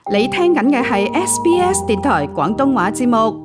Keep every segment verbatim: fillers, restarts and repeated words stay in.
你聽緊嘅係 S B S 電台廣東話節目。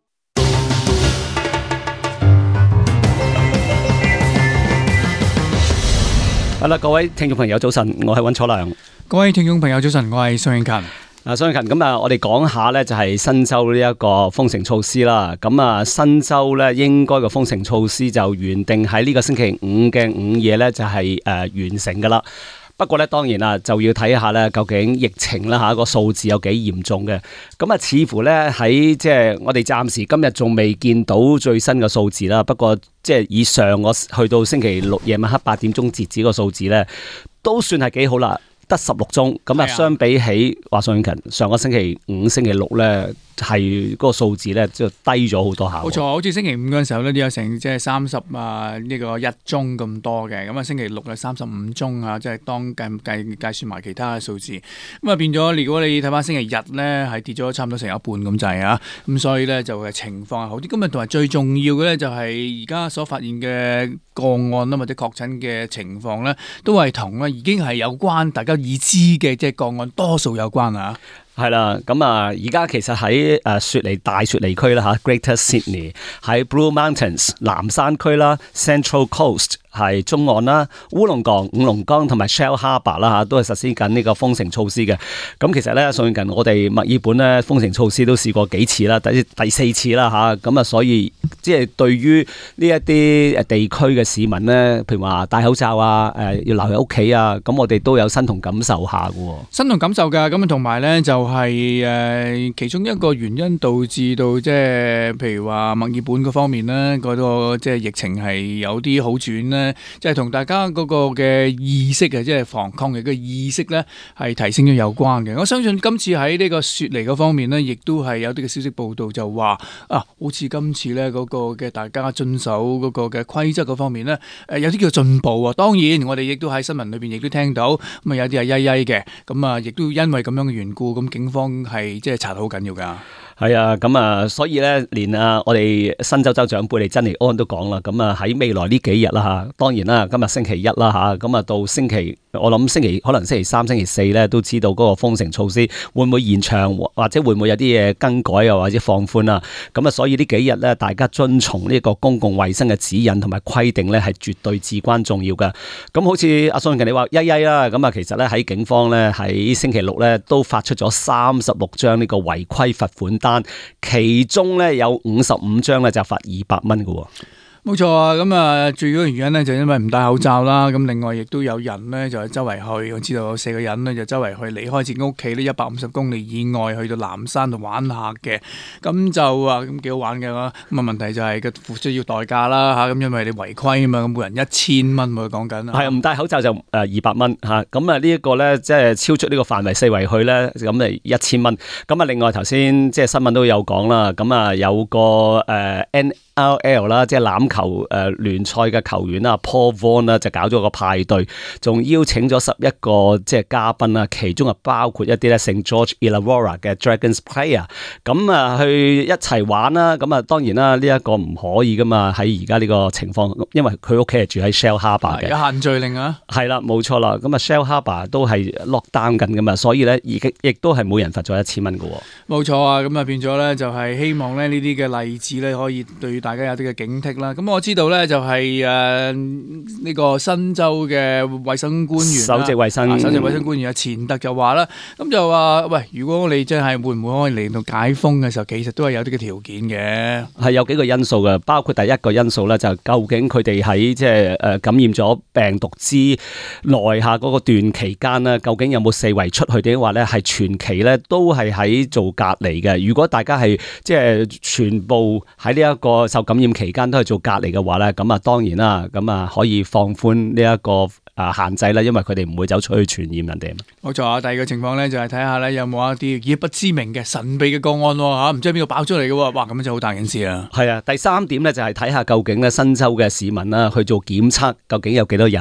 好啦，各位聽眾朋友早晨，我係溫楚良。 各位聽眾朋友早晨，我係宋永勤。 啊，宋永勤，咁啊，我哋講下咧就係新州呢一個封城措施啦。咁啊，新州咧應該個封城措施就原定喺呢個星期五嘅午夜咧就係誒完成噶啦。不過咧，當然啦，就要睇下咧，究竟疫情啦嚇個數字有幾嚴重嘅。咁啊，似乎咧喺即係我哋暫時今日仲未見到最新嘅數字啦。不過即係以上我去到星期六夜晚黑八點鐘截止個數字咧，都算係幾好啦。得十六宗，咁啊，相比起話宋永勤上個星期五、星期六咧，係嗰個數字咧就低咗好多下。冇錯，好似星期五嗰陣時候咧，都有成即係三十啊呢個一宗咁多嘅，咁啊星期六係三十五宗啊，即係當計計計算埋其他嘅數字，咁啊變咗如果你睇翻星期日咧，係跌咗差唔多成一半咁滯啊，咁所以咧就係情況係好啲。今日同埋最重要嘅咧就係而家所發現嘅個案啦，或者確診嘅情況咧，都係同咧已經係有關大家已知嘅即係個案多數有關啊。 係啦，咁啊，而家其實喺誒雪梨大雪梨區啦嚇 ，Greater Sydney 喺 Blue Mountains 南山區啦 ，Central Coast 係中岸啦，烏龍崗、五龍崗同埋 Shell Harbour 啦嚇，都係實施緊呢個封城措施嘅。咁其實咧，最近我哋墨爾本咧封城措施都試過幾次啦，第第四次啦嚇。咁啊，所以即係對於呢一啲誒地區嘅市民咧，譬如話戴口罩啊，誒要留喺屋企啊，咁我哋都有身同感受下嘅。 身同感受㗎，咁啊同埋咧就係誒其中一個原因導致到即係譬如話墨爾本嗰方面咧，嗰個即係疫情係有啲好轉咧，即係同大家嗰個嘅意識啊，即係防抗疫嘅意識咧係提升咗有關嘅。我相信今次喺呢個雪梨嗰方面咧，亦都係有啲嘅消息報道就話啊，好似今次咧嗰個嘅大家遵守嗰個嘅規則嗰方面咧，誒有啲叫進步啊。當然我哋亦都喺新聞裏邊亦都聽到咁啊，有啲係曳曳嘅，咁啊亦都因為咁樣嘅緣故咁。警方係即係查得好緊要㗎。 係啊，咁啊，所以咧，連啊，我哋新州州長貝利珍妮安都講啦，咁啊喺未來呢幾日啦嚇，當然啦，今日星期一啦嚇，咁啊到星期，我諗星期可能星期三、星期四咧都知道嗰個封城措施會唔會延長，或者會唔會有啲嘢更改啊，或者放寬啊，咁啊，所以呢幾日咧，大家遵從呢個公共衛生嘅指引同埋規定咧，係絕對至關重要㗎。咁好似阿宋永勤你話曳曳啦，咁啊，其實咧喺警方咧喺星期六咧都發出咗三十六張呢個違規罰款單，其中咧有五十五張咧就罰二百蚊嘅。 冇錯啊，咁啊，最主要原因咧就因為唔戴口罩啦。咁另外亦都有人咧就係周圍去，我知道有四個人咧就周圍去離開自己屋企呢一百五十公里以外去到南山度玩下嘅。咁就啊咁幾好玩嘅啦。咁啊問題就係個付出要代價啦嚇。咁因為你違規啊嘛，咁每人一千蚊喎講緊。係啊， 唔戴口罩就誒二百蚊嚇。咁啊呢一個咧即係超出呢個範圍四圍去咧，咁誒一千蚊。咁啊另外頭先即係新聞都有講啦。咁啊有個誒 N R L 啦，即係欖球誒聯賽嘅球員啦 Paul Vaughan 啦，就搞咗個派對，仲邀請咗十一個即係嘉賓啦，其中啊包括一啲咧聖 George Illawarra 嘅 Dragons player， 咁啊去一齊玩啦。咁啊當然啦，呢一個唔可以噶嘛，喺而家呢個情況，因為佢屋企係住喺 Shell Harbour 嘅， 有限聚令啊。係啦，冇錯啦。咁啊 Shell Harbour 都係 lock down 緊噶嘛，所以咧亦亦都係每人罰咗一千蚊嘅。 冇錯啊，咁啊變咗咧就係希望咧呢啲嘅例子咧可以對大家有啲嘅警惕啦。咁我知道咧就係誒呢個新州嘅衛生官員首席衛生、 啊、首席衛生官員阿錢特就話啦，咁就話喂，如果你真係會唔會可以嚟到解封嘅時候，其實都係有啲嘅條件嘅。 係有幾個因素嘅，包括第一個因素咧就係究竟佢哋喺即係誒感染咗病毒之內下嗰個段期間咧，究竟有冇四圍出去嘅話咧，係全期咧都係喺做隔離嘅。如果大家係即係全部喺呢一個受感染期間都係做隔離嘅話咧，咁啊當然啦，咁啊可以放寬呢一個啊限制啦，因為佢哋唔會走出去傳染人哋。 冇錯啊，第二個情況咧就係睇下咧有冇一啲以不知名嘅神秘嘅個案吓，唔知喺邊度爆出嚟嘅，哇咁就好大件事啊。 係啊，第三點咧就係睇下究竟咧新州嘅市民啦去做檢測，究竟有幾多人啦。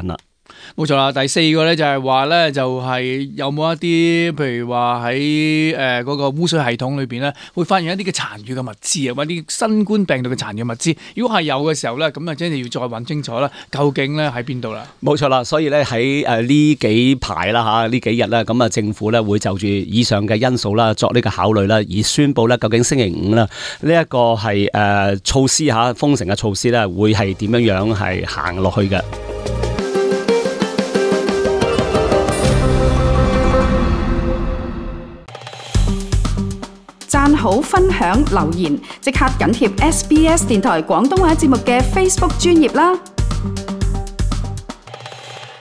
冇錯啦，第四個咧就係話咧，就係有冇一啲，譬如話喺誒嗰個污水系統裏邊咧，會發現一啲嘅殘餘嘅物資啊，或者啲新冠病毒嘅殘餘物資。如果係有嘅時候咧，咁啊真係要再揾清楚啦，究竟咧喺邊度啦？冇錯啦，所以咧喺誒呢幾排啦嚇，呢幾日咧，咁啊政府咧會就住以上嘅因素啦，作呢個考慮啦，而宣布咧究竟星期五啦呢一個係誒措施嚇封城嘅措施咧，會係點樣樣係行落去嘅。 讚好、分享、留言，即刻緊貼 S B S 電台廣東話節目嘅 Facebook 專頁啦！